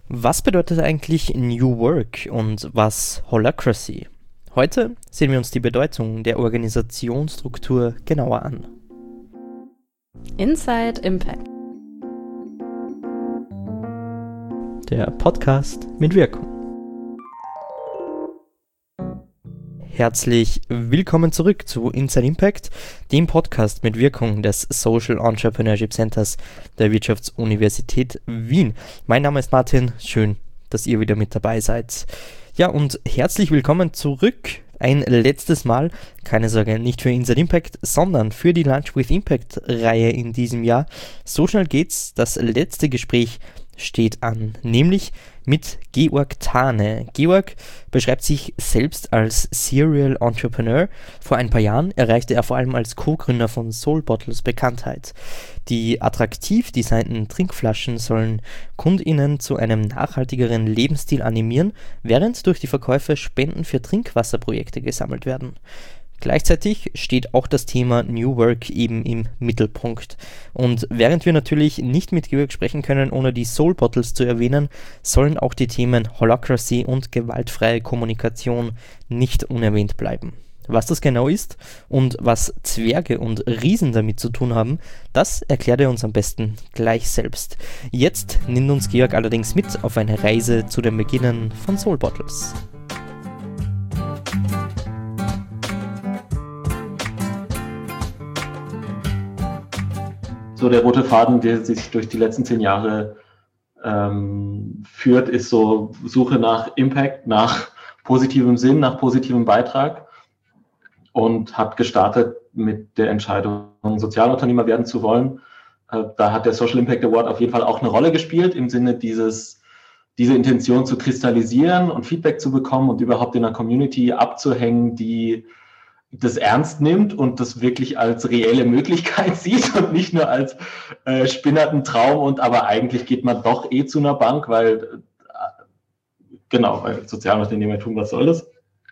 Was bedeutet eigentlich New Work und was Holacracy? Heute sehen wir uns die Bedeutung der Organisationsstruktur genauer an. Inside Impact. Der Podcast mit Wirkung. Herzlich willkommen zurück zu Inside Impact, dem Podcast mit Wirkung des Social Entrepreneurship Centers der Wirtschaftsuniversität Wien. Mein Name ist Martin, schön, dass ihr wieder mit dabei seid. Ja, und herzlich willkommen zurück. Ein letztes Mal, keine Sorge, nicht für Inside Impact, sondern für die Lunch with Impact Reihe in diesem Jahr. So schnell geht's, das letzte Gespräch steht an, nämlich mit Georg Thane. Georg beschreibt sich selbst als Serial Entrepreneur. Vor ein paar Jahren erreichte er vor allem als Co-Gründer von Soul Bottles Bekanntheit. Die attraktiv designten Trinkflaschen sollen KundInnen zu einem nachhaltigeren Lebensstil animieren, während durch die Verkäufe Spenden für Trinkwasserprojekte gesammelt werden. Gleichzeitig steht auch das Thema New Work eben im Mittelpunkt. Und während wir natürlich nicht mit Georg sprechen können, ohne die Soul Bottles zu erwähnen, sollen auch die Themen Holacracy und gewaltfreie Kommunikation nicht unerwähnt bleiben. Was das genau ist und was Zwerge und Riesen damit zu tun haben, das erklärt er uns am besten gleich selbst. Jetzt nimmt uns Georg allerdings mit auf eine Reise zu den Beginnen von Soul Bottles. So der rote Faden, der sich durch die letzten 10 Jahre führt, ist so Suche nach Impact, nach positivem Sinn, nach positivem Beitrag und hat gestartet mit der Entscheidung, Sozialunternehmer werden zu wollen. Da hat der Social Impact Award auf jeden Fall auch eine Rolle gespielt, im Sinne diese Intention zu kristallisieren und Feedback zu bekommen und überhaupt in einer Community abzuhängen, die das ernst nimmt und das wirklich als reelle Möglichkeit sieht und nicht nur als spinnerten Traum und aber eigentlich geht man doch zu einer Bank, weil Sozialunternehmer tun, was soll das?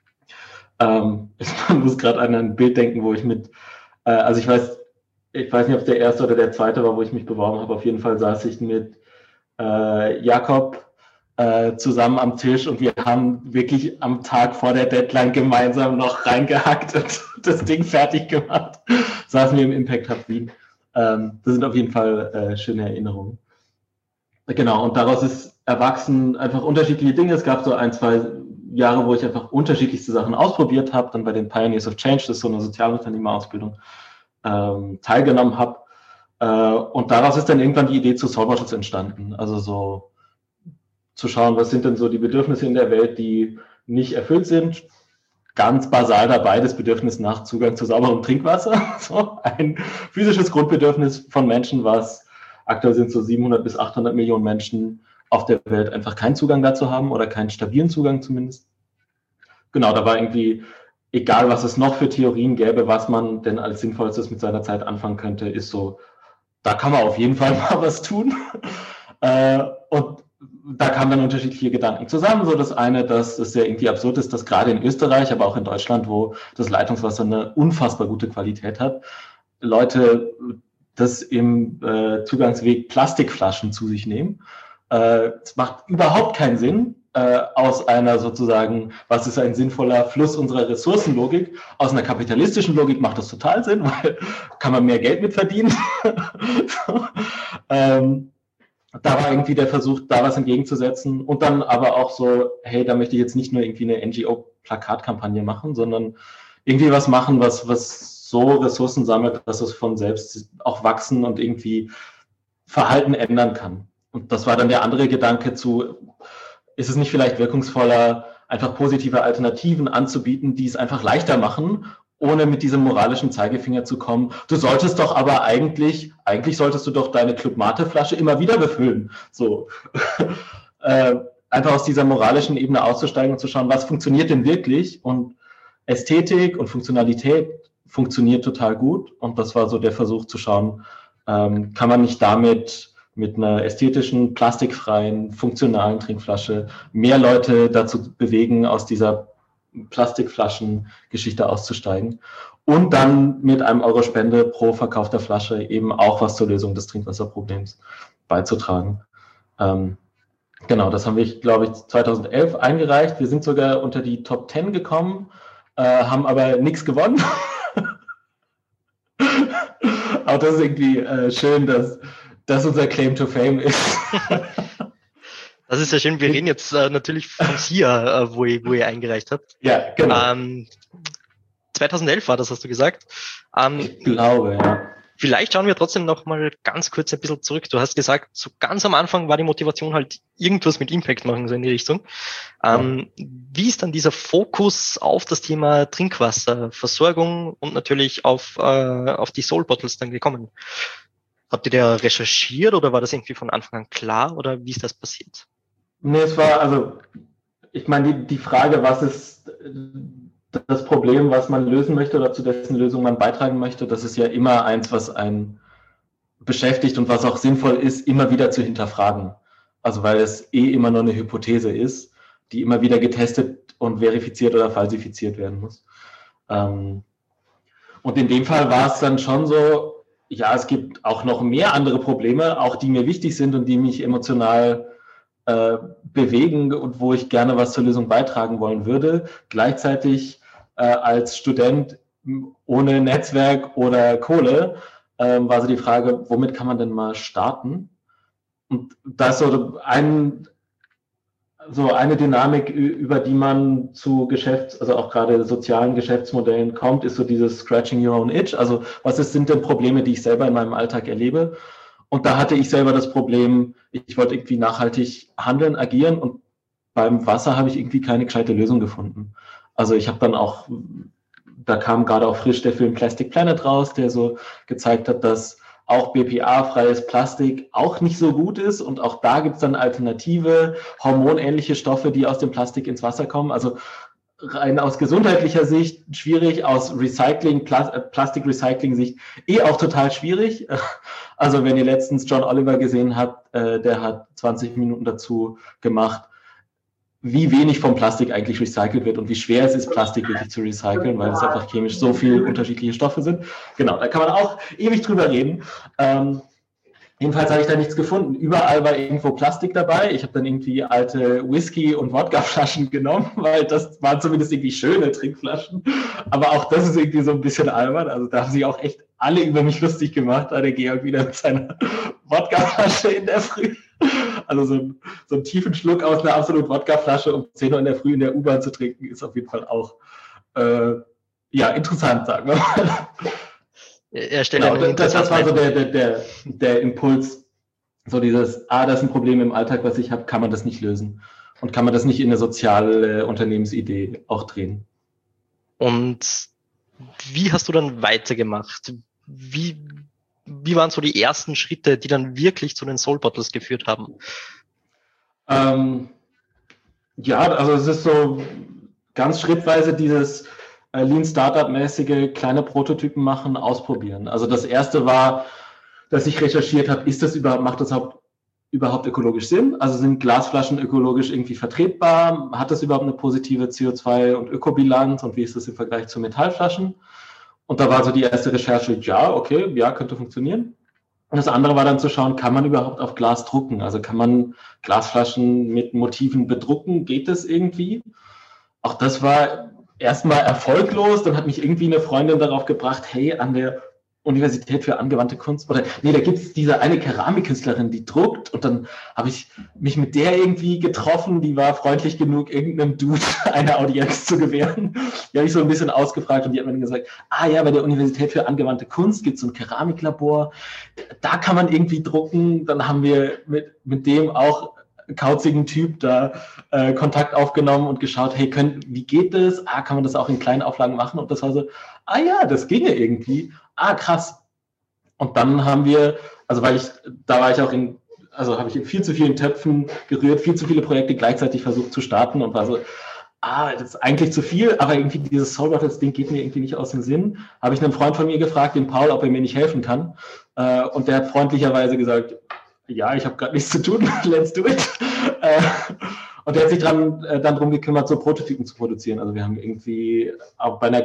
Ich muss gerade an ein Bild denken, wo ich ich weiß nicht, ob es der erste oder der zweite war, wo ich mich beworben habe. Auf jeden Fall saß ich mit Jakob zusammen am Tisch und wir haben wirklich am Tag vor der Deadline gemeinsam noch reingehackt und das Ding fertig gemacht. Saßen wir im Impact Hub Wien. Das sind auf jeden Fall schöne Erinnerungen. Genau, und daraus ist erwachsen einfach unterschiedliche Dinge. Es gab so 1-2 Jahre, wo ich einfach unterschiedlichste Sachen ausprobiert habe, dann bei den Pioneers of Change, das ist so eine Sozialunternehmerausbildung, teilgenommen habe. Und daraus ist dann irgendwann die Idee zu Soul Bottles entstanden. Also so zu schauen, was sind denn so die Bedürfnisse in der Welt, die nicht erfüllt sind. Ganz basal dabei das Bedürfnis nach Zugang zu sauberem Trinkwasser. So ein physisches Grundbedürfnis von Menschen, was aktuell sind so 700 bis 800 Millionen Menschen auf der Welt einfach keinen Zugang dazu haben oder keinen stabilen Zugang zumindest. Genau, da war irgendwie, egal was es noch für Theorien gäbe, was man denn als Sinnvollstes mit seiner Zeit anfangen könnte, ist so, da kann man auf jeden Fall mal was tun. Und da kamen dann unterschiedliche Gedanken zusammen. So das eine, dass es ja irgendwie absurd ist, dass gerade in Österreich, aber auch in Deutschland, wo das Leitungswasser eine unfassbar gute Qualität hat, Leute das im Zugangsweg Plastikflaschen zu sich nehmen. Es macht überhaupt keinen Sinn aus einer sozusagen, was ist ein sinnvoller Fluss unserer Ressourcenlogik? Aus einer kapitalistischen Logik macht das total Sinn, weil kann man mehr Geld mit verdienen. Da war irgendwie der Versuch, da was entgegenzusetzen und dann aber auch so, hey, da möchte ich jetzt nicht nur irgendwie eine NGO-Plakatkampagne machen, sondern irgendwie was machen, was so Ressourcen sammelt, dass es von selbst auch wachsen und irgendwie Verhalten ändern kann. Und das war dann der andere Gedanke ist es nicht vielleicht wirkungsvoller, einfach positive Alternativen anzubieten, die es einfach leichter machen, ohne mit diesem moralischen Zeigefinger zu kommen. Du solltest doch aber eigentlich solltest du doch deine Club Mate Flasche immer wieder befüllen. So. Einfach aus dieser moralischen Ebene auszusteigen und zu schauen, was funktioniert denn wirklich? Und Ästhetik und Funktionalität funktioniert total gut. Und das war so der Versuch zu schauen, kann man nicht damit mit einer ästhetischen, plastikfreien, funktionalen Trinkflasche mehr Leute dazu bewegen, aus dieser Plastikflaschen-Geschichte auszusteigen und dann mit einem Euro Spende pro verkaufter Flasche eben auch was zur Lösung des Trinkwasserproblems beizutragen. Genau, das haben wir, glaube ich, 2011 eingereicht. Wir sind sogar unter die Top 10 gekommen, haben aber nichts gewonnen. Auch das ist irgendwie schön, dass das unser Claim to Fame ist. Das ist ja schön. Wir reden jetzt natürlich von SIA, wo ihr eingereicht habt. Ja, genau. 2011 war das, hast du gesagt. Ich glaube, ja. Vielleicht schauen wir trotzdem noch mal ganz kurz ein bisschen zurück. Du hast gesagt, so ganz am Anfang war die Motivation halt irgendwas mit Impact machen, so in die Richtung. Wie ist dann dieser Fokus auf das Thema Trinkwasserversorgung und natürlich auf die Soul Bottles dann gekommen? Habt ihr da recherchiert oder war das irgendwie von Anfang an klar oder wie ist das passiert? Nee, es war, also, ich meine, die Frage, was ist das Problem, was man lösen möchte oder zu dessen Lösung man beitragen möchte, das ist ja immer eins, was einen beschäftigt und was auch sinnvoll ist, immer wieder zu hinterfragen. Also weil es immer nur eine Hypothese ist, die immer wieder getestet und verifiziert oder falsifiziert werden muss. Und in dem Fall war es dann schon so, ja, es gibt auch noch mehr andere Probleme, auch die mir wichtig sind und die mich emotional bewegen und wo ich gerne was zur Lösung beitragen wollen würde. Gleichzeitig als Student ohne Netzwerk oder Kohle war so die Frage, womit kann man denn mal starten? Und da ist so eine Dynamik, über die man zu also auch gerade sozialen Geschäftsmodellen kommt, ist so dieses Scratching Your Own Itch. Also sind denn Probleme, die ich selber in meinem Alltag erlebe? Und da hatte ich selber das Problem, ich wollte irgendwie nachhaltig handeln, agieren und beim Wasser habe ich irgendwie keine gescheite Lösung gefunden. Also ich habe dann auch, da kam gerade auch frisch der Film Plastic Planet raus, der so gezeigt hat, dass auch BPA-freies Plastik auch nicht so gut ist und auch da gibt es dann alternative, hormonähnliche Stoffe, die aus dem Plastik ins Wasser kommen. Also rein aus gesundheitlicher Sicht schwierig, aus Plastik-Recycling-Sicht auch total schwierig. Also wenn ihr letztens John Oliver gesehen habt, der hat 20 Minuten dazu gemacht, wie wenig vom Plastik eigentlich recycelt wird und wie schwer es ist, Plastik wirklich zu recyceln, weil es einfach chemisch so viele unterschiedliche Stoffe sind. Genau, da kann man auch ewig drüber reden. Jedenfalls habe ich da nichts gefunden. Überall war irgendwo Plastik dabei. Ich habe dann irgendwie alte Whisky- und Wodkaflaschen genommen, weil das waren zumindest irgendwie schöne Trinkflaschen. Aber auch das ist irgendwie so ein bisschen albern. Also da haben sich auch echt alle über mich lustig gemacht. Da der Georg wieder mit seiner Wodkaflasche in der Früh. Also so einen tiefen Schluck aus einer absolut Wodkaflasche um 10 Uhr in der Früh in der U-Bahn zu trinken, ist auf jeden Fall auch interessant, sagen wir mal. Genau, das war so der Impuls, so dieses, das ist ein Problem im Alltag, was ich habe, kann man das nicht lösen? Und kann man das nicht in eine soziale Unternehmensidee auch drehen? Und wie hast du dann weitergemacht? Wie waren so die ersten Schritte, die dann wirklich zu den Soul Bottles geführt haben? Ja, also es ist so ganz schrittweise dieses Lean Startup-mäßige kleine Prototypen machen, ausprobieren. Also das erste war, dass ich recherchiert habe, macht das überhaupt ökologisch Sinn? Also sind Glasflaschen ökologisch irgendwie vertretbar? Hat das überhaupt eine positive CO2- und Ökobilanz? Und wie ist das im Vergleich zu Metallflaschen? Und da war so die erste Recherche, ja, könnte funktionieren. Und das andere war dann zu schauen, kann man überhaupt auf Glas drucken? Also kann man Glasflaschen mit Motiven bedrucken? Geht das irgendwie? Auch das war erstmal erfolglos. Dann hat mich irgendwie eine Freundin darauf gebracht, hey, an der Universität für angewandte Kunst, da gibt es diese eine Keramikkünstlerin, die druckt, und dann habe ich mich mit der irgendwie getroffen, die war freundlich genug, irgendeinem Dude eine Audienz zu gewähren. Die habe ich so ein bisschen ausgefragt und die hat mir dann gesagt, ja, bei der Universität für angewandte Kunst gibt es so ein Keramiklabor, da kann man irgendwie drucken. Dann haben wir mit dem auch kauzigen Typ da Kontakt aufgenommen und geschaut, hey, wie geht das? Kann man das auch in kleinen Auflagen machen? Und das war so, ja, das ginge irgendwie. Krass. Und dann haben wir, habe ich in viel zu vielen Töpfen gerührt, viel zu viele Projekte gleichzeitig versucht zu starten und war so, das ist eigentlich zu viel, aber irgendwie dieses Soul Bottles Ding geht mir irgendwie nicht aus dem Sinn. Habe ich einen Freund von mir gefragt, den Paul, ob er mir nicht helfen kann. Und der hat freundlicherweise gesagt, ja, ich habe gerade nichts zu tun, let's do it. Und der hat sich dann darum gekümmert, so Prototypen zu produzieren. Also wir haben irgendwie auch bei einer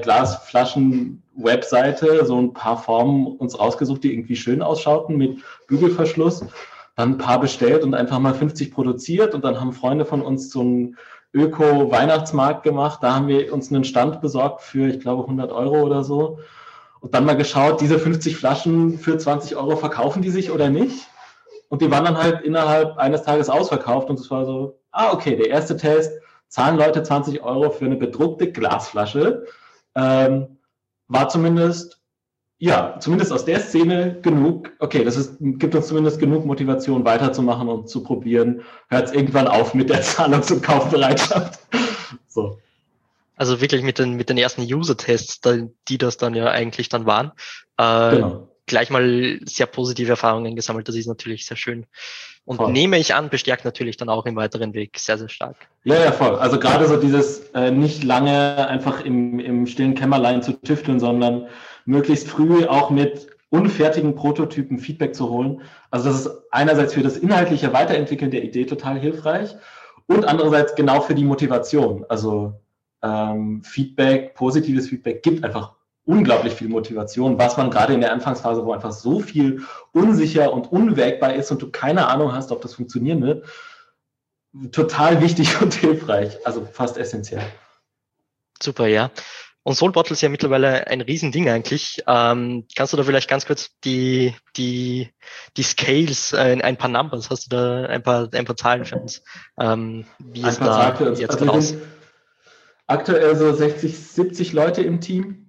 Glasflaschen-Webseite so ein paar Formen uns rausgesucht, die irgendwie schön ausschauten mit Bügelverschluss. dann ein paar bestellt und einfach mal 50 produziert und dann haben Freunde von uns so einen Öko-Weihnachtsmarkt gemacht. Da haben wir uns einen Stand besorgt für, ich glaube, 100 Euro oder so. Und dann mal geschaut, diese 50 Flaschen für 20 Euro verkaufen die sich oder nicht? Und die waren dann halt innerhalb eines Tages ausverkauft und es war so, okay, der erste Test, zahlen Leute 20 Euro für eine bedruckte Glasflasche, war zumindest aus der Szene genug, okay, gibt uns zumindest genug Motivation weiterzumachen und zu probieren, hört es irgendwann auf mit der Zahlungs- und Kaufbereitschaft. So. Also wirklich mit den ersten User-Tests, die das dann ja eigentlich dann waren, Genau. gleich mal sehr positive Erfahrungen gesammelt. Das ist natürlich sehr schön. Und voll. Nehme ich an, bestärkt natürlich dann auch im weiteren Weg sehr, sehr stark. Ja, voll. Also gerade so dieses nicht lange einfach im stillen Kämmerlein zu tüfteln, sondern möglichst früh auch mit unfertigen Prototypen Feedback zu holen. Also das ist einerseits für das inhaltliche Weiterentwickeln der Idee total hilfreich und andererseits genau für die Motivation. Also Feedback, positives Feedback gibt einfach unglaublich viel Motivation, was man gerade in der Anfangsphase, wo einfach so viel unsicher und unwägbar ist und du keine Ahnung hast, ob das funktionieren wird, total wichtig und hilfreich, also fast essentiell. Super, ja. Und Soul Bottle ist ja mittlerweile ein Riesending eigentlich. Kannst du da vielleicht ganz kurz die Scales, ein paar Numbers, hast du da ein paar Zahlen für uns? Wie ist da jetzt raus? Aktuell so 60, 70 Leute im Team.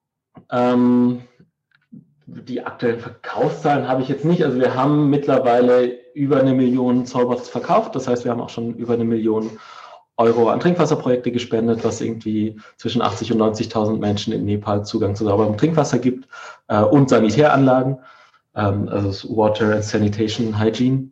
Die aktuellen Verkaufszahlen habe ich jetzt nicht. Also wir haben mittlerweile über 1 Million Soulbottles verkauft. Das heißt, wir haben auch schon über 1 Million Euro an Trinkwasserprojekte gespendet, was irgendwie zwischen 80.000 und 90.000 Menschen in Nepal Zugang zu sauberem Trinkwasser gibt und Sanitäranlagen, also das Water and Sanitation Hygiene.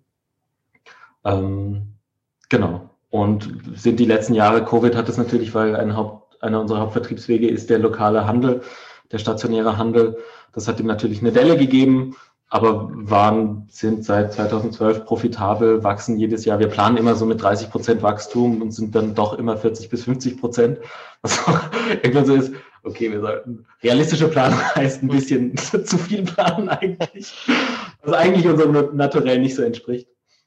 Genau. Und sind die letzten Jahre, Covid hat es natürlich, weil einer unserer Hauptvertriebswege ist der lokale Handel, der stationäre Handel. Das hat ihm natürlich eine Delle gegeben, aber sind seit 2012 profitabel, wachsen jedes Jahr. Wir planen immer so mit 30% Wachstum und sind dann doch immer 40-50%. Was auch irgendwann so ist, okay, wir sollten, realistische Planung heißt ein bisschen zu viel planen eigentlich, was eigentlich unserem Naturell nicht so entspricht.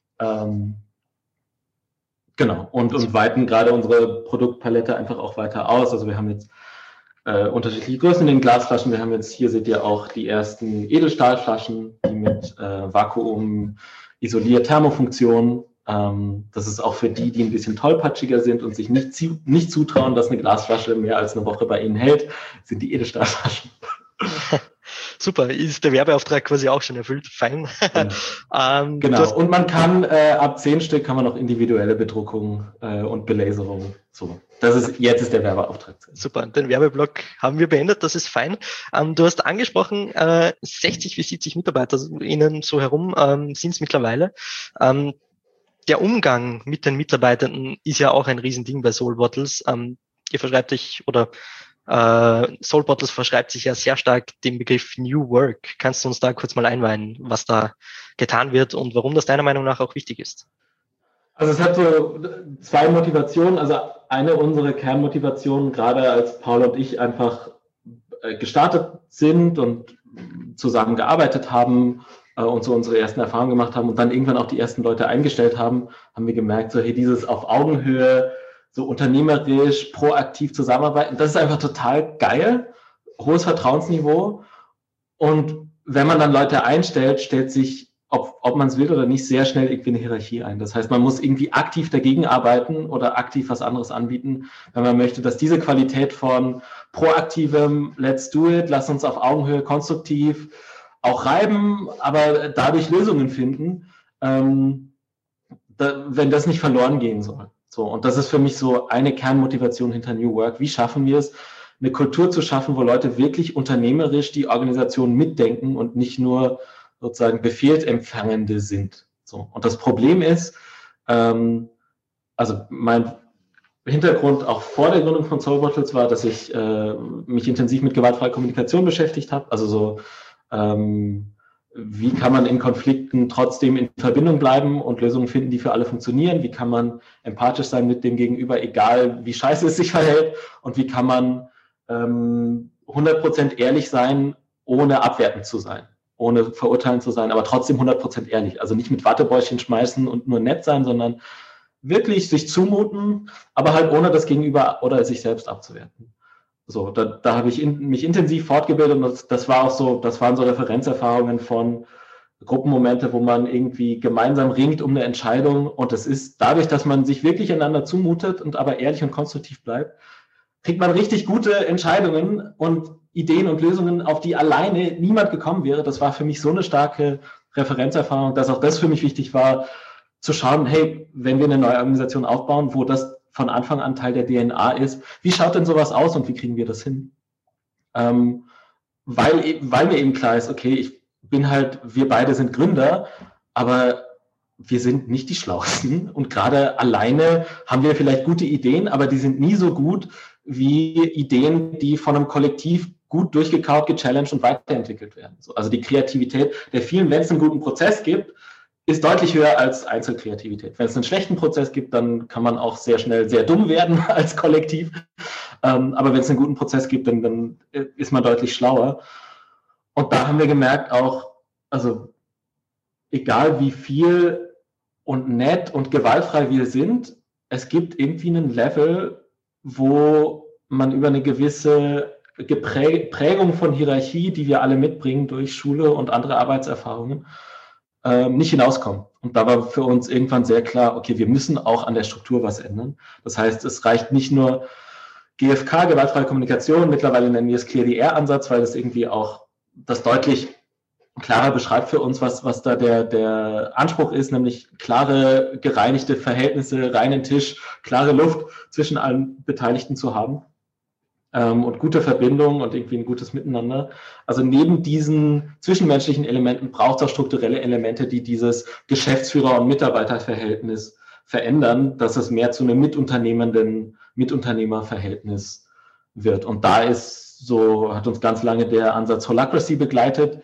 Genau, und weiten gerade unsere Produktpalette einfach auch weiter aus. Also wir haben jetzt unterschiedliche Größen in den Glasflaschen. Wir haben jetzt, hier seht ihr auch die ersten Edelstahlflaschen, die mit Vakuum isoliert Thermofunktion. Das ist auch für die ein bisschen tollpatschiger sind und sich nicht zutrauen, dass eine Glasflasche mehr als eine Woche bei ihnen hält, sind die Edelstahlflaschen. Super, ist der Werbeauftrag quasi auch schon erfüllt. Fein. Genau, und man kann ab 10 Stück kann man auch individuelle Bedruckung und Belaserung. So, jetzt ist der Werbeauftrag. Super, den Werbeblock haben wir beendet, das ist fein. Du hast angesprochen, 60 bis 70 Mitarbeiter innen so herum sind es mittlerweile. Der Umgang mit den Mitarbeitenden ist ja auch ein Riesending bei Soul Bottles. Ihr verschreibt euch oder Soul Bottles verschreibt sich ja sehr stark dem Begriff New Work. Kannst du uns da kurz mal einweihen, was da getan wird und warum das deiner Meinung nach auch wichtig ist? Also es hat so 2 Motivationen. Also eine unserer Kernmotivationen, gerade als Paul und ich einfach gestartet sind und zusammen gearbeitet haben und so unsere ersten Erfahrungen gemacht haben und dann irgendwann auch die ersten Leute eingestellt haben, haben wir gemerkt, so hey, dieses auf Augenhöhe, so unternehmerisch, proaktiv zusammenarbeiten, das ist einfach total geil, hohes Vertrauensniveau. Und wenn man dann Leute einstellt, stellt sich, ob man es will oder nicht, sehr schnell irgendwie eine Hierarchie ein. Das heißt, man muss irgendwie aktiv dagegen arbeiten oder aktiv was anderes anbieten, wenn man möchte, dass diese Qualität von proaktivem Let's do it, lass uns auf Augenhöhe konstruktiv auch reiben, aber dadurch Lösungen finden, wenn das nicht verloren gehen soll. So, und das ist für mich so eine Kernmotivation hinter New Work. Wie schaffen wir es, eine Kultur zu schaffen, wo Leute wirklich unternehmerisch die Organisation mitdenken und nicht nur sozusagen Befehlsempfangende sind. So, und das Problem ist, also mein Hintergrund auch vor der Gründung von Soul Bottles war, dass ich mich intensiv mit gewaltfreier Kommunikation beschäftigt habe. Also so, wie kann man in Konflikten trotzdem in Verbindung bleiben und Lösungen finden, die für alle funktionieren? Wie kann man empathisch sein mit dem Gegenüber, egal wie scheiße es sich verhält? Und wie kann man 100% ehrlich sein, ohne abwertend zu sein? ohne verurteilend zu sein, aber trotzdem 100% ehrlich. Also nicht mit Wattebäuschen schmeißen und nur nett sein, sondern wirklich sich zumuten, aber halt ohne das Gegenüber oder sich selbst abzuwerten. So, da habe ich mich intensiv fortgebildet und das waren so Referenzerfahrungen von Gruppenmomente, wo man irgendwie gemeinsam ringt um eine Entscheidung und es ist dadurch, dass man sich wirklich einander zumutet und aber ehrlich und konstruktiv bleibt, kriegt man richtig gute Entscheidungen und Ideen und Lösungen, auf die alleine niemand gekommen wäre. Das war für mich so eine starke Referenzerfahrung, dass auch das für mich wichtig war, zu schauen, hey, wenn wir eine neue Organisation aufbauen, wo das von Anfang an Teil der DNA ist, wie schaut denn sowas aus und wie kriegen wir das hin? Weil mir eben klar ist, okay, wir beide sind Gründer, aber wir sind nicht die Schlauesten und gerade alleine haben wir vielleicht gute Ideen, aber die sind nie so gut wie Ideen, die von einem Kollektiv gut durchgekaut, gechallenged und weiterentwickelt werden. Also die Kreativität der vielen, wenn es einen guten Prozess gibt, ist deutlich höher als Einzelkreativität. Wenn es einen schlechten Prozess gibt, dann kann man auch sehr schnell sehr dumm werden als Kollektiv. Aber wenn es einen guten Prozess gibt, dann ist man deutlich schlauer. Und da haben wir gemerkt auch, also egal wie viel und nett und gewaltfrei wir sind, es gibt irgendwie einen Level, wo man über eine gewisse Prägung von Hierarchie, die wir alle mitbringen durch Schule und andere Arbeitserfahrungen, nicht hinauskommen. Und da war für uns irgendwann sehr klar, okay, wir müssen auch an der Struktur was ändern. Das heißt, es reicht nicht nur GFK, gewaltfreie Kommunikation, mittlerweile nennen wir es Clear the Air-Ansatz, weil das irgendwie auch das deutlich klarer beschreibt für uns, was da der Anspruch ist, nämlich klare, gereinigte Verhältnisse, reinen Tisch, klare Luft zwischen allen Beteiligten zu haben. Und gute Verbindung und irgendwie ein gutes Miteinander. Also neben diesen zwischenmenschlichen Elementen braucht es auch strukturelle Elemente, die dieses Geschäftsführer- und Mitarbeiterverhältnis verändern, dass es mehr zu einem Mitunternehmerverhältnis wird. Und da hat uns ganz lange der Ansatz Holacracy begleitet,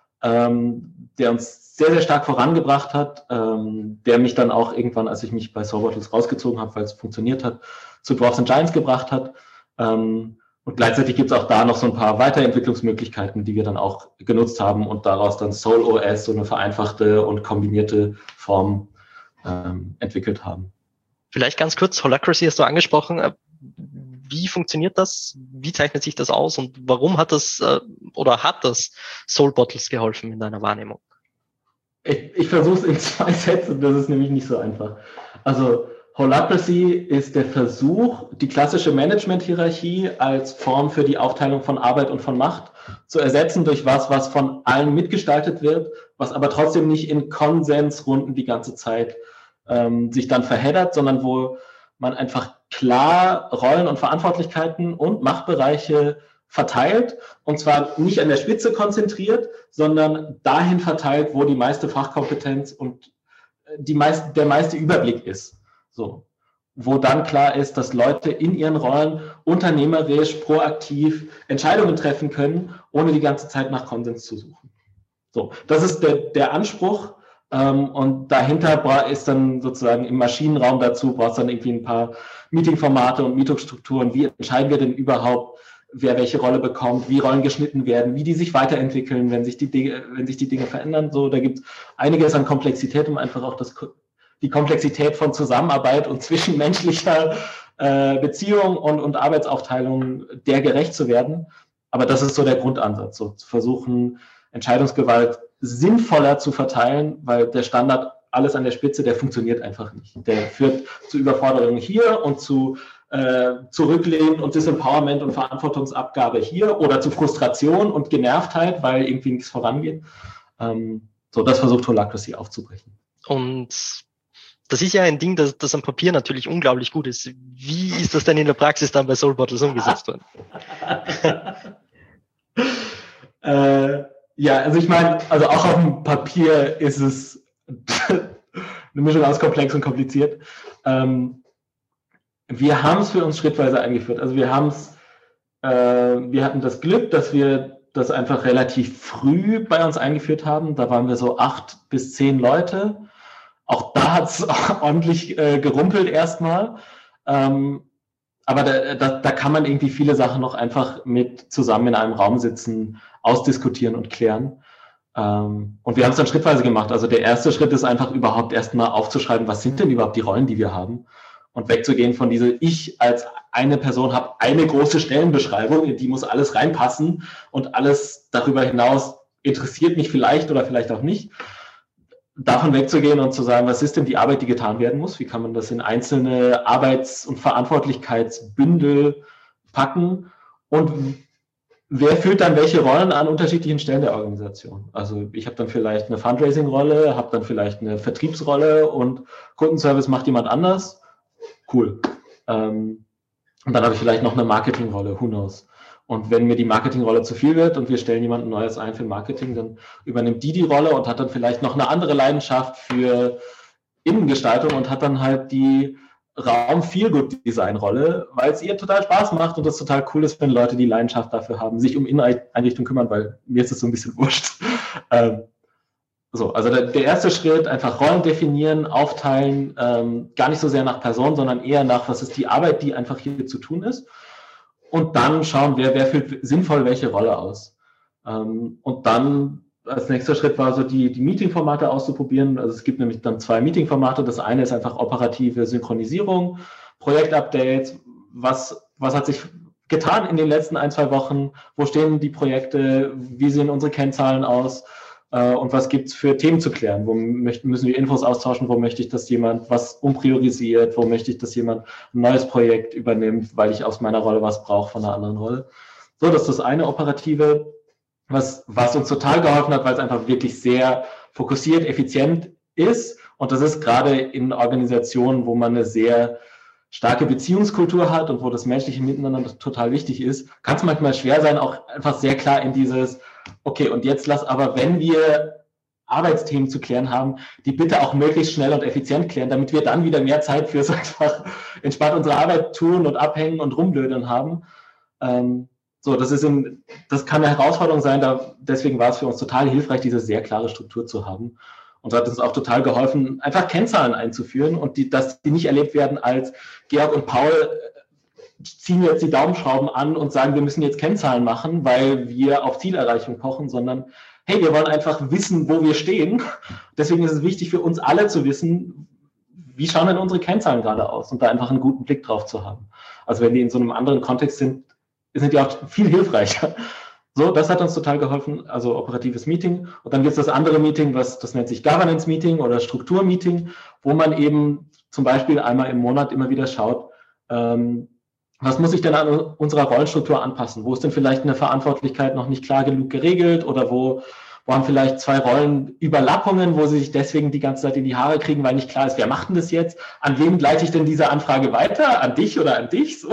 der uns sehr, sehr stark vorangebracht hat, der mich dann auch irgendwann, als ich mich bei Soulbottles rausgezogen habe, weil es funktioniert hat, zu Dwarfs & Giants gebracht hat. Und gleichzeitig gibt es auch da noch so ein paar Weiterentwicklungsmöglichkeiten, die wir dann auch genutzt haben und daraus dann SoulOS, so eine vereinfachte und kombinierte Form entwickelt haben. Vielleicht ganz kurz, Holacracy hast du angesprochen. Wie funktioniert das? Wie zeichnet sich das aus? Und warum hat das Soulbottles geholfen in deiner Wahrnehmung? Ich versuche es in 2 Sätzen, das ist nämlich nicht so einfach. Also Holacracy ist der Versuch, die klassische Management-Hierarchie als Form für die Aufteilung von Arbeit und von Macht zu ersetzen durch was von allen mitgestaltet wird, was aber trotzdem nicht in Konsensrunden die ganze Zeit sich dann verheddert, sondern wo man einfach klar Rollen und Verantwortlichkeiten und Machtbereiche verteilt und zwar nicht an der Spitze konzentriert, sondern dahin verteilt, wo die meiste Fachkompetenz und der meiste Überblick ist. So, wo dann klar ist, dass Leute in ihren Rollen unternehmerisch, proaktiv Entscheidungen treffen können, ohne die ganze Zeit nach Konsens zu suchen. So, das ist der Anspruch. Und dahinter ist dann sozusagen im Maschinenraum dazu, braucht es dann irgendwie ein paar Meetingformate und Meetingstrukturen. Wie entscheiden wir denn überhaupt, wer welche Rolle bekommt, wie Rollen geschnitten werden, wie die sich weiterentwickeln, wenn sich die Dinge verändern. So, da gibt es einiges an Komplexität, um einfach auch die Komplexität von Zusammenarbeit und zwischenmenschlicher Beziehung und Arbeitsaufteilung der gerecht zu werden. Aber das ist so der Grundansatz, so zu versuchen, Entscheidungsgewalt sinnvoller zu verteilen, weil der Standard alles an der Spitze, der funktioniert einfach nicht. Der führt zu Überforderungen hier und zu Zurücklehnen und Disempowerment und Verantwortungsabgabe hier oder zu Frustration und Genervtheit, weil irgendwie nichts vorangeht. So, das versucht Holacracy aufzubrechen. Und das ist ja ein Ding, das am Papier natürlich unglaublich gut ist. Wie ist das denn in der Praxis dann bei Soulbottles umgesetzt worden? Ja, also ich meine, also auch auf dem Papier ist es eine Mischung aus komplex und kompliziert. Wir haben es für uns schrittweise eingeführt. Also wir hatten das Glück, dass wir das einfach relativ früh bei uns eingeführt haben. Da waren wir so 8 bis 10 Leute. Auch da hat es ordentlich gerumpelt erstmal. Aber da kann man irgendwie viele Sachen noch einfach mit zusammen in einem Raum sitzen, ausdiskutieren und klären. Und wir haben es dann schrittweise gemacht. Also der erste Schritt ist einfach überhaupt erstmal aufzuschreiben, was sind denn überhaupt die Rollen, die wir haben, und wegzugehen von ich als eine Person habe eine große Stellenbeschreibung, in die muss alles reinpassen und alles darüber hinaus interessiert mich vielleicht oder vielleicht auch nicht. Davon wegzugehen und zu sagen, was ist denn die Arbeit, die getan werden muss? Wie kann man das in einzelne Arbeits- und Verantwortlichkeitsbündel packen? Und wer führt dann welche Rollen an unterschiedlichen Stellen der Organisation? Also ich habe dann vielleicht eine Fundraising-Rolle, habe dann vielleicht eine Vertriebsrolle und Kundenservice macht jemand anders. Cool. Und dann habe ich vielleicht noch eine Marketingrolle, who knows. Und wenn mir die Marketingrolle zu viel wird und wir stellen jemanden Neues ein für Marketing, dann übernimmt die Rolle und hat dann vielleicht noch eine andere Leidenschaft für Innengestaltung und hat dann halt die Raum-Feelgood-Design-Rolle, weil es ihr total Spaß macht und das total cool ist, wenn Leute die Leidenschaft dafür haben, sich um Inneneinrichtungen kümmern, weil mir ist es so ein bisschen wurscht. Also der erste Schritt, einfach Rollen definieren, aufteilen, gar nicht so sehr nach Person, sondern eher nach, was ist die Arbeit, die einfach hier zu tun ist. Und dann schauen, wer führt sinnvoll welche Rolle aus. Und dann als nächster Schritt war so die Meeting-Formate auszuprobieren. Also es gibt nämlich dann 2 Meeting-Formate. Das eine ist einfach operative Synchronisierung, Projektupdates, was hat sich getan in den letzten 1-2 Wochen, wo stehen die Projekte, wie sehen unsere Kennzahlen aus und was gibt es für Themen zu klären, wo müssen wir Infos austauschen, wo möchte ich, dass jemand was umpriorisiert, wo möchte ich, dass jemand ein neues Projekt übernimmt, weil ich aus meiner Rolle was brauche von einer anderen Rolle. So, das ist das eine operative, was uns total geholfen hat, weil es einfach wirklich sehr fokussiert, effizient ist. Und das ist gerade in Organisationen, wo man eine sehr starke Beziehungskultur hat und wo das menschliche Miteinander total wichtig ist, kann es manchmal schwer sein, auch einfach sehr klar in dieses, okay, und jetzt lass aber, wenn wir Arbeitsthemen zu klären haben, die bitte auch möglichst schnell und effizient klären, damit wir dann wieder mehr Zeit fürs einfach entspannt unsere Arbeit tun und abhängen und rumblödeln haben. So, das kann eine Herausforderung sein, deswegen war es für uns total hilfreich, diese sehr klare Struktur zu haben. Und hat uns auch total geholfen, einfach Kennzahlen einzuführen und dass die nicht erlebt werden als Georg und Paul ziehen jetzt die Daumenschrauben an und sagen, wir müssen jetzt Kennzahlen machen, weil wir auf Zielerreichung pochen, sondern hey, wir wollen einfach wissen, wo wir stehen. Deswegen ist es wichtig für uns alle zu wissen, wie schauen denn unsere Kennzahlen gerade aus und da einfach einen guten Blick drauf zu haben. Also wenn die in so einem anderen Kontext sind die auch viel hilfreicher. So, das hat uns total geholfen, also operatives Meeting. Und dann gibt es das andere Meeting, das nennt sich Governance Meeting oder Struktur-Meeting, wo man eben zum Beispiel einmal im Monat immer wieder schaut, was muss ich denn an unserer Rollenstruktur anpassen? Wo ist denn vielleicht eine Verantwortlichkeit noch nicht klar genug geregelt oder wo haben vielleicht 2 Rollen Überlappungen, wo sie sich deswegen die ganze Zeit in die Haare kriegen, weil nicht klar ist, wer macht denn das jetzt? An wem leite ich denn diese Anfrage weiter? An dich oder an dich? So.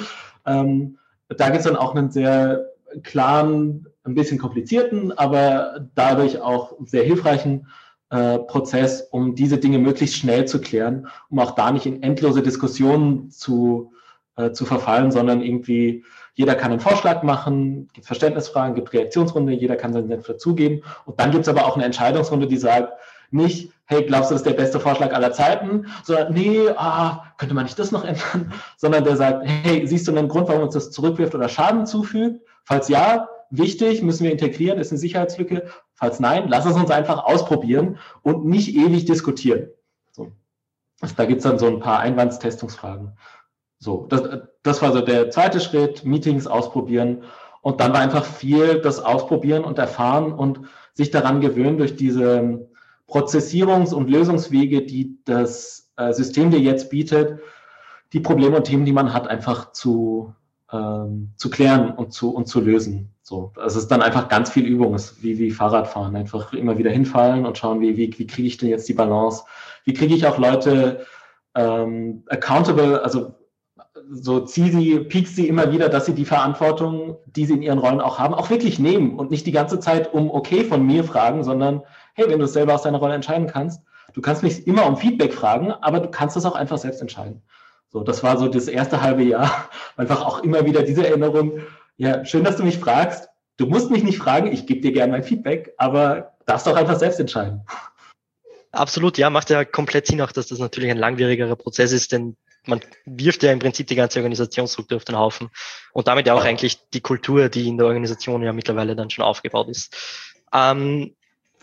Da gibt es dann auch einen sehr klaren, ein bisschen komplizierten, aber dadurch auch sehr hilfreichen Prozess, um diese Dinge möglichst schnell zu klären, um auch da nicht in endlose Diskussionen zu verfallen, sondern irgendwie jeder kann einen Vorschlag machen, gibt Verständnisfragen, gibt Reaktionsrunde, jeder kann seinen Senf dazugeben und dann gibt es aber auch eine Entscheidungsrunde, die sagt, nicht, hey, glaubst du, das ist der beste Vorschlag aller Zeiten, sondern, nee, könnte man nicht das noch ändern, sondern der sagt, hey, siehst du einen Grund, warum uns das zurückwirft oder Schaden zufügt? Falls ja, wichtig, müssen wir integrieren, ist eine Sicherheitslücke. Falls nein, lass es uns einfach ausprobieren und nicht ewig diskutieren. So. Also da gibt es dann so ein paar Einwandstestungsfragen. So, das war so der zweite Schritt, Meetings ausprobieren. Und dann war einfach viel das Ausprobieren und Erfahren und sich daran gewöhnen durch diese Prozessierungs- und Lösungswege, die das System dir jetzt bietet, die Probleme und Themen, die man hat, einfach zu klären und zu lösen. So, es ist dann einfach ganz viel Übung, es ist wie Fahrradfahren, einfach immer wieder hinfallen und schauen, wie kriege ich denn jetzt die Balance, wie kriege ich auch Leute accountable, also so piekst sie immer wieder, dass sie die Verantwortung, die sie in ihren Rollen auch haben, auch wirklich nehmen und nicht die ganze Zeit um okay von mir fragen, sondern hey, wenn du es selber aus deiner Rolle entscheiden kannst, du kannst nicht immer um Feedback fragen, aber du kannst es auch einfach selbst entscheiden. So, das war so das erste halbe Jahr, einfach auch immer wieder diese Erinnerung, ja, schön, dass du mich fragst, du musst mich nicht fragen, ich gebe dir gerne mein Feedback, aber darfst doch einfach selbst entscheiden. Absolut, ja, macht ja komplett Sinn auch, dass das natürlich ein langwierigerer Prozess ist, denn man wirft ja im Prinzip die ganze Organisationsstruktur auf den Haufen und damit ja auch eigentlich die Kultur, die in der Organisation ja mittlerweile dann schon aufgebaut ist.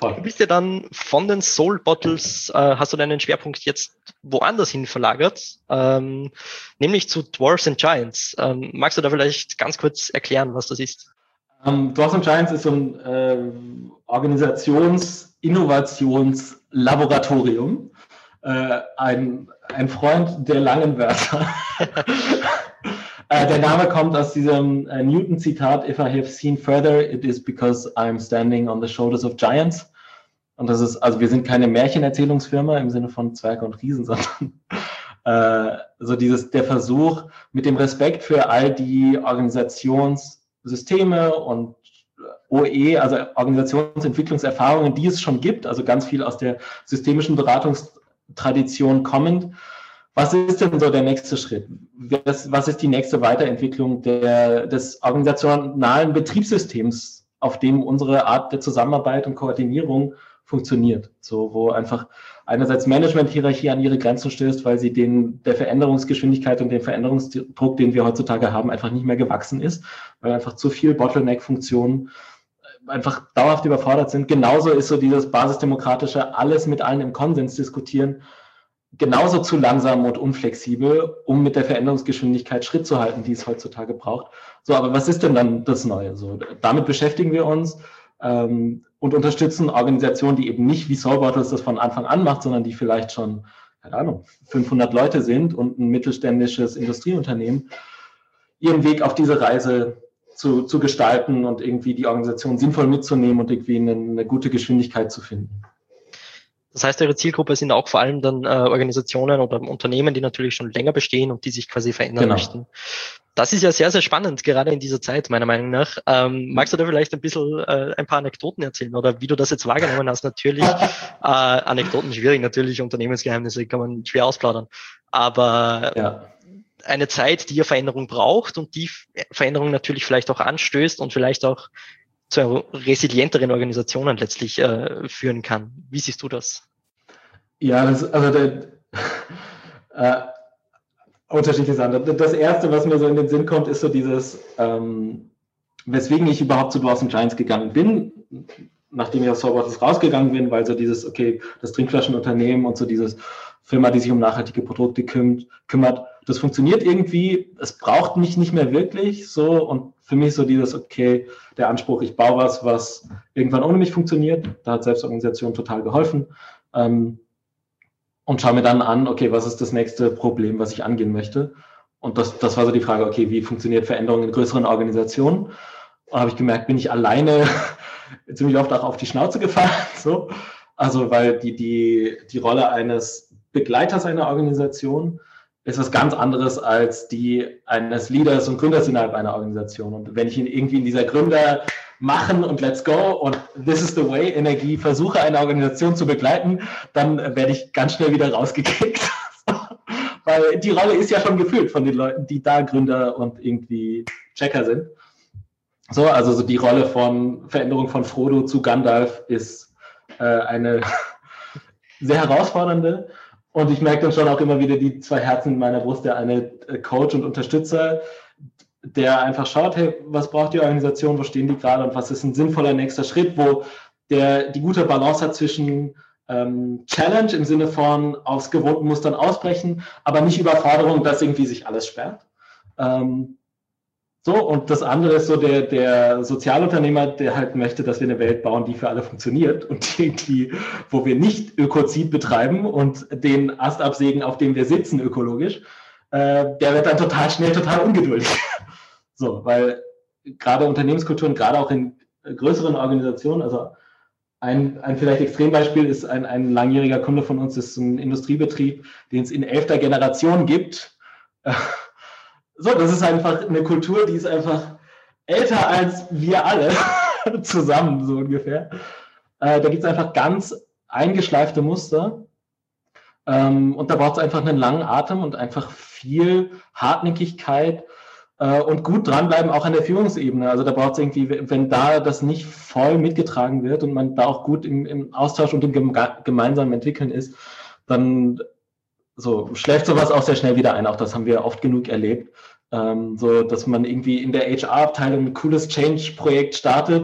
Du bist ja dann von den Soul Bottles, hast du deinen Schwerpunkt jetzt woanders hin verlagert, nämlich zu Dwarfs and Giants. Magst du da vielleicht ganz kurz erklären, was das ist? Dwarfs and Giants ist so ein Organisations-Innovations-Laboratorium. Ein Freund der langen Wörter. Der Name kommt aus diesem Newton-Zitat: If I have seen further, it is because I'm standing on the shoulders of giants. Und das ist, also wir sind keine Märchenerzählungsfirma im Sinne von Zwerge und Riesen, sondern so der Versuch, mit dem Respekt für all die Organisationssysteme und OE, also Organisationsentwicklungserfahrungen, die es schon gibt, also ganz viel aus der systemischen Beratungstradition kommend. Was ist denn so der nächste Schritt? Was ist die nächste Weiterentwicklung des organisationalen Betriebssystems, auf dem unsere Art der Zusammenarbeit und Koordinierung funktioniert? So, wo einfach einerseits Management-Hierarchie an ihre Grenzen stößt, weil sie der Veränderungsgeschwindigkeit und dem Veränderungsdruck, den wir heutzutage haben, einfach nicht mehr gewachsen ist, weil einfach zu viel Bottleneck-Funktionen einfach dauerhaft überfordert sind. Genauso ist so dieses basisdemokratische, alles mit allen im Konsens diskutieren, genauso zu langsam und unflexibel, um mit der Veränderungsgeschwindigkeit Schritt zu halten, die es heutzutage braucht. So, aber was ist denn dann das Neue? So, damit beschäftigen wir uns und unterstützen Organisationen, die eben nicht wie Soul Bottles das von Anfang an macht, sondern die vielleicht schon, keine Ahnung, 500 Leute sind und ein mittelständisches Industrieunternehmen, ihren Weg auf diese Reise zu gestalten und irgendwie die Organisation sinnvoll mitzunehmen und irgendwie eine gute Geschwindigkeit zu finden. Das heißt, eure Zielgruppe sind auch vor allem dann Organisationen oder Unternehmen, die natürlich schon länger bestehen und die sich quasi verändern möchten. Das ist ja sehr, sehr spannend, gerade in dieser Zeit, meiner Meinung nach. Magst du da vielleicht ein bisschen ein paar Anekdoten erzählen oder wie du das jetzt wahrgenommen hast? Natürlich, Anekdoten schwierig, natürlich, Unternehmensgeheimnisse kann man schwer ausplaudern. Aber eine Zeit, die ja Veränderung braucht und die Veränderung natürlich vielleicht auch anstößt und vielleicht auch zu resilienteren Organisationen letztlich führen kann. Wie siehst du das? Ja, unterschiedliche Sachen. Das Erste, was mir so in den Sinn kommt, ist so dieses, weswegen ich überhaupt zu Dwarfs and Giants gegangen bin, nachdem ich aus Soul Bottles rausgegangen bin, weil so dieses, okay, das Trinkflaschenunternehmen und so dieses Firma, die sich um nachhaltige Produkte kümmert, das funktioniert irgendwie, es braucht mich nicht mehr wirklich so, und für mich so dieses, okay, der Anspruch, ich baue was irgendwann ohne mich funktioniert, da hat Selbstorganisation total geholfen, und schaue mir dann an, okay, was ist das nächste Problem, was ich angehen möchte, und das war so die Frage, okay, wie funktioniert Veränderung in größeren Organisationen, und habe ich gemerkt, bin ich alleine ziemlich oft auch auf die Schnauze gefallen, so, also weil die Rolle eines Begleiters einer Organisation ist was ganz anderes als die eines Leaders und Gründers innerhalb einer Organisation. Und wenn ich ihn irgendwie in dieser Gründer machen und let's go und this is the way Energie versuche, eine Organisation zu begleiten, dann werde ich ganz schnell wieder rausgekickt. Weil die Rolle ist ja schon gefüllt von den Leuten, die da Gründer und irgendwie Checker sind. So, also so die Rolle von Veränderung von Frodo zu Gandalf ist eine sehr herausfordernde. Und ich merke dann schon auch immer wieder die zwei Herzen in meiner Brust, der eine Coach und Unterstützer, der einfach schaut, hey, was braucht die Organisation, wo stehen die gerade und was ist ein sinnvoller nächster Schritt, wo die gute Balance hat zwischen Challenge im Sinne von aus gewohnten Mustern ausbrechen, aber nicht Überforderung, dass irgendwie sich alles sperrt. So, und das andere ist so der Sozialunternehmer, der halt möchte, dass wir eine Welt bauen, die für alle funktioniert und wo wir nicht Ökozid betreiben und den Ast absägen, auf dem wir sitzen, ökologisch, der wird dann total schnell total ungeduldig. So, weil gerade Unternehmenskulturen, gerade auch in größeren Organisationen, also ein vielleicht Extrembeispiel ist ein langjähriger Kunde von uns, ist ein Industriebetrieb, den es in 11. Generation gibt. So, das ist einfach eine Kultur, die ist einfach älter als wir alle zusammen, so ungefähr. Da gibt es einfach ganz eingeschleifte Muster. Und da braucht es einfach einen langen Atem und einfach viel Hartnäckigkeit und gut dranbleiben, auch an der Führungsebene. Also da braucht es irgendwie, wenn da das nicht voll mitgetragen wird und man da auch gut im Austausch und im gemeinsamen Entwickeln ist, dann so schläft sowas auch sehr schnell wieder ein. Auch das haben wir oft genug erlebt. So, dass man irgendwie in der HR-Abteilung ein cooles Change-Projekt startet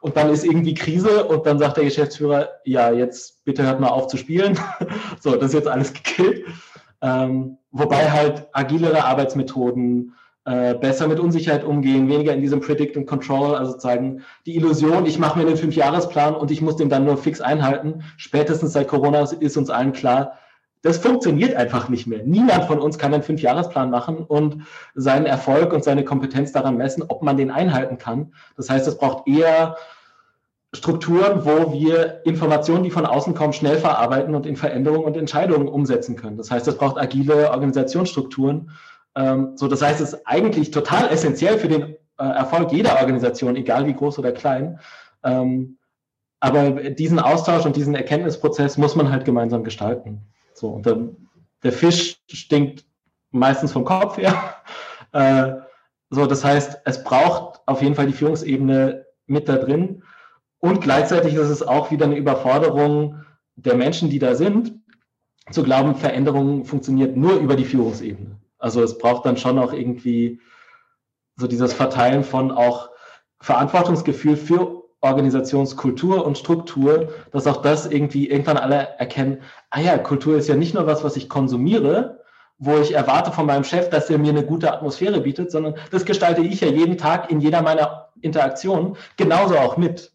und dann ist irgendwie Krise und dann sagt der Geschäftsführer, ja, jetzt bitte hört mal auf zu spielen. So, das ist jetzt alles gekillt. Wobei halt agilere Arbeitsmethoden, besser mit Unsicherheit umgehen, weniger in diesem Predict and Control, also sozusagen die Illusion, ich mache mir einen 5-Jahresplan und ich muss den dann nur fix einhalten. Spätestens seit Corona ist uns allen klar, das funktioniert einfach nicht mehr. Niemand von uns kann einen 5-Jahresplan machen und seinen Erfolg und seine Kompetenz daran messen, ob man den einhalten kann. Das heißt, es braucht eher Strukturen, wo wir Informationen, die von außen kommen, schnell verarbeiten und in Veränderungen und Entscheidungen umsetzen können. Das heißt, es braucht agile Organisationsstrukturen. Das heißt, es ist eigentlich total essentiell für den Erfolg jeder Organisation, egal wie groß oder klein. Aber diesen Austausch und diesen Erkenntnisprozess muss man halt gemeinsam gestalten. So, und der Fisch stinkt meistens vom Kopf her. Das heißt, es braucht auf jeden Fall die Führungsebene mit da drin. Und gleichzeitig ist es auch wieder eine Überforderung der Menschen, die da sind, zu glauben, Veränderung funktioniert nur über die Führungsebene. Also es braucht dann schon auch irgendwie so dieses Verteilen von auch Verantwortungsgefühl für Organisationskultur und Struktur, dass auch das irgendwie irgendwann alle erkennen, Kultur ist ja nicht nur was ich konsumiere, wo ich erwarte von meinem Chef, dass er mir eine gute Atmosphäre bietet, sondern das gestalte ich ja jeden Tag in jeder meiner Interaktionen genauso auch mit.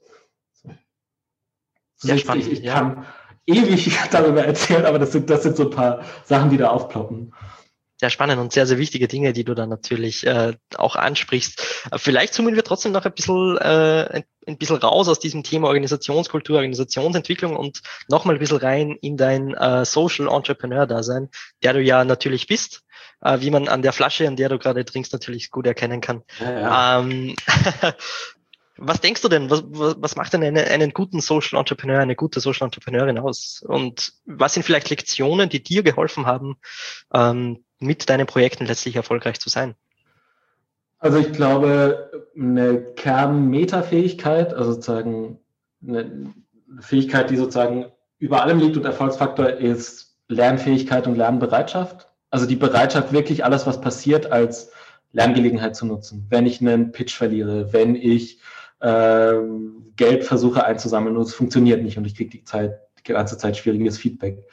Sehr spannend, ich kann ewig darüber erzählen, aber das sind so ein paar Sachen, die da aufploppen. Sehr spannend und sehr, sehr wichtige Dinge, die du da natürlich auch ansprichst. Vielleicht zoomen wir trotzdem noch ein bisschen raus aus diesem Thema Organisationskultur, Organisationsentwicklung und nochmal ein bisschen rein in dein Social Entrepreneur-Dasein, der du ja natürlich bist, wie man an der Flasche, an der du gerade trinkst, natürlich gut erkennen kann. Ja. Was denkst du denn, was macht denn einen guten Social Entrepreneur, eine gute Social Entrepreneurin aus? Und was sind vielleicht Lektionen, die dir geholfen haben, mit deinen Projekten letztlich erfolgreich zu sein? Also ich glaube, eine Kern-Meta-Fähigkeit, also sozusagen eine Fähigkeit, die sozusagen über allem liegt und Erfolgsfaktor ist Lernfähigkeit und Lernbereitschaft. Also die Bereitschaft, wirklich alles, was passiert, als Lerngelegenheit zu nutzen. Wenn ich einen Pitch verliere, wenn ich Geld versuche einzusammeln und es funktioniert nicht und ich kriege die ganze Zeit schwieriges Feedback.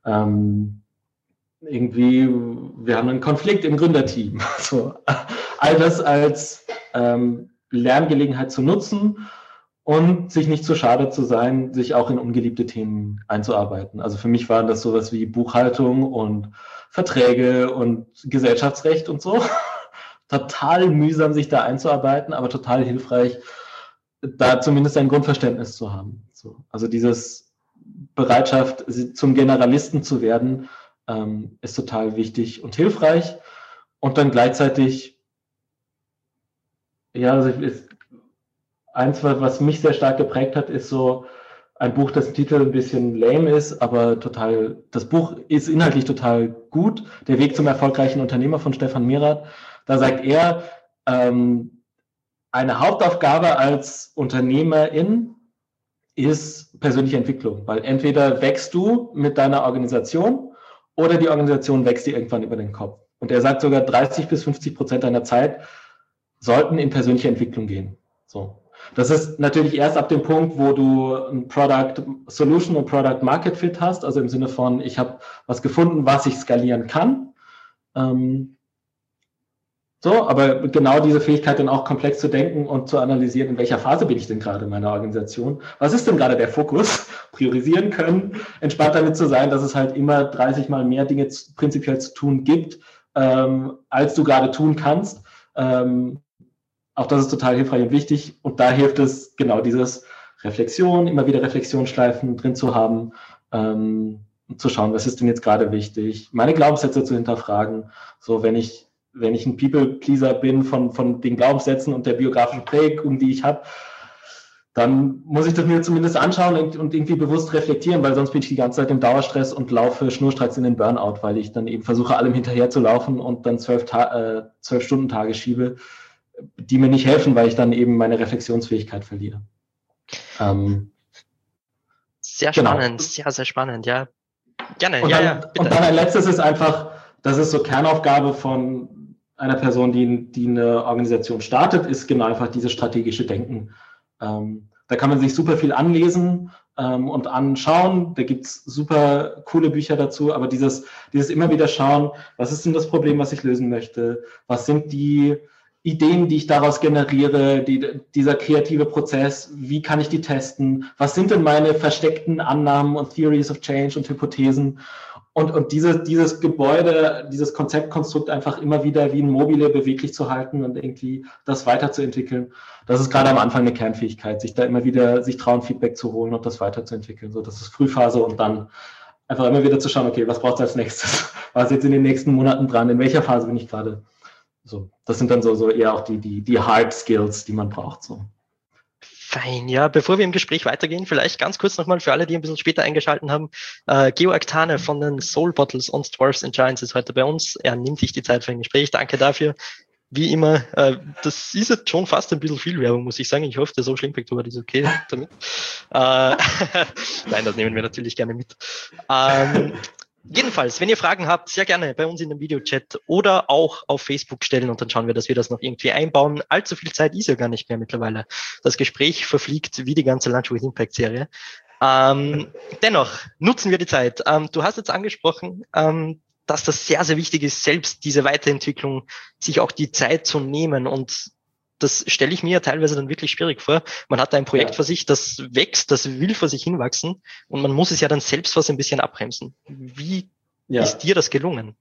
Irgendwie, wir haben einen Konflikt im Gründerteam. So, all das als Lerngelegenheit zu nutzen und sich nicht zu schade zu sein, sich auch in ungeliebte Themen einzuarbeiten. Also für mich waren das sowas wie Buchhaltung und Verträge und Gesellschaftsrecht und so. Total mühsam, sich da einzuarbeiten, aber total hilfreich, da zumindest ein Grundverständnis zu haben. So, also dieses Bereitschaft, zum Generalisten zu werden, ist total wichtig und hilfreich. Und dann gleichzeitig, eins, was mich sehr stark geprägt hat, ist so ein Buch, dessen Titel ein bisschen lame ist, aber das Buch ist inhaltlich total gut. Der Weg zum erfolgreichen Unternehmer von Stefan Merath. Da sagt er, eine Hauptaufgabe als Unternehmerin ist persönliche Entwicklung, weil entweder wächst du mit deiner Organisation oder die Organisation wächst dir irgendwann über den Kopf. Und er sagt sogar 30-50% deiner Zeit sollten in persönliche Entwicklung gehen. So. Das ist natürlich erst ab dem Punkt, wo du ein Product Solution und Product Market Fit hast, also im Sinne von, ich habe was gefunden, was ich skalieren kann. Aber genau diese Fähigkeit dann auch komplex zu denken und zu analysieren, in welcher Phase bin ich denn gerade in meiner Organisation? Was ist denn gerade der Fokus? Priorisieren können, entspannt damit zu sein, dass es halt immer 30 Mal mehr Dinge prinzipiell zu tun gibt, als du gerade tun kannst. Auch das ist total hilfreich und wichtig. Und da hilft es, genau dieses Reflexion, immer wieder Reflexionsschleifen drin zu haben, zu schauen, was ist denn jetzt gerade wichtig, meine Glaubenssätze zu hinterfragen. So, wenn ich ein People-Pleaser bin von den Glaubenssätzen und der biografischen Prägung, die ich habe, dann muss ich das mir zumindest anschauen und irgendwie bewusst reflektieren, weil sonst bin ich die ganze Zeit im Dauerstress und laufe schnurstracks in den Burnout, weil ich dann eben versuche, allem hinterher zu laufen und dann 12-Stunden-Tage schiebe, die mir nicht helfen, weil ich dann eben meine Reflexionsfähigkeit verliere. Sehr spannend, sehr, sehr spannend, ja. Gerne, bitte. Und dann ein letztes ist einfach, das ist so Kernaufgabe von einer Person, die eine Organisation startet, ist genau einfach dieses strategische Denken. Da Da kann man sich super viel anlesen und anschauen. Da gibt's super coole Bücher dazu, aber dieses immer wieder schauen, was ist denn das Problem, was ich lösen möchte? Was sind die Ideen, die ich daraus generiere, dieser kreative Prozess, wie kann ich die testen? Was sind denn meine versteckten Annahmen und Theories of Change und Hypothesen? Und dieses Gebäude, dieses Konzeptkonstrukt einfach immer wieder wie ein Mobile beweglich zu halten und irgendwie das weiterzuentwickeln, das ist gerade am Anfang eine Kernfähigkeit, sich da immer wieder sich trauen, Feedback zu holen und das weiterzuentwickeln. So, das ist Frühphase und dann einfach immer wieder zu schauen, okay, was braucht es als nächstes? Was ist jetzt in den nächsten Monaten dran? In welcher Phase bin ich gerade? So, das sind dann so eher auch die Hard Skills, die man braucht. So. Fein, ja. Bevor wir im Gespräch weitergehen, vielleicht ganz kurz nochmal für alle, die ein bisschen später eingeschalten haben. Georg Tane von den Soul Bottles und Dwarfs and Giants ist heute bei uns. Er nimmt sich die Zeit für ein Gespräch. Danke dafür. Wie immer, das ist jetzt schon fast ein bisschen viel Werbung, muss ich sagen. Ich hoffe, der Social Impact Award ist okay damit. Nein, das nehmen wir natürlich gerne mit. Jedenfalls, wenn ihr Fragen habt, sehr gerne bei uns in dem Videochat oder auch auf Facebook stellen und dann schauen wir, dass wir das noch irgendwie einbauen. Allzu viel Zeit ist ja gar nicht mehr mittlerweile. Das Gespräch verfliegt wie die ganze Lunch with Impact Serie. Dennoch, nutzen wir die Zeit. Du hast jetzt angesprochen, dass das sehr, sehr wichtig ist, selbst diese Weiterentwicklung, sich auch die Zeit zu nehmen und das stelle ich mir ja teilweise dann wirklich schwierig vor. Man hat ein Projekt vor sich, das wächst, das will vor sich hinwachsen und man muss es ja dann selbst was ein bisschen abbremsen. Wie ist dir das gelungen?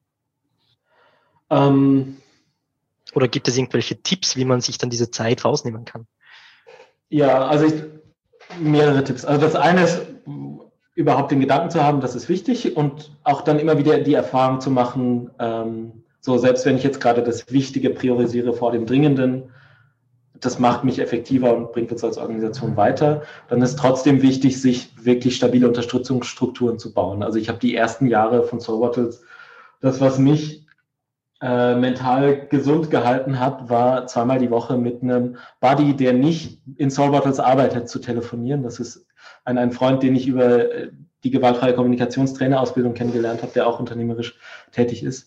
Oder gibt es irgendwelche Tipps, wie man sich dann diese Zeit rausnehmen kann? Ja, also mehrere Tipps. Also das eine ist, überhaupt den Gedanken zu haben, das ist wichtig und auch dann immer wieder die Erfahrung zu machen, so selbst wenn ich jetzt gerade das Wichtige priorisiere vor dem Dringenden, das macht mich effektiver und bringt uns als Organisation weiter, dann ist trotzdem wichtig, sich wirklich stabile Unterstützungsstrukturen zu bauen. Also ich habe die ersten Jahre von Soul Bottles, das, was mich mental gesund gehalten hat, war zweimal die Woche mit einem Buddy, der nicht in Soul Bottles arbeitet, zu telefonieren. Das ist ein Freund, den ich über die gewaltfreie Kommunikationstrainerausbildung kennengelernt habe, der auch unternehmerisch tätig ist.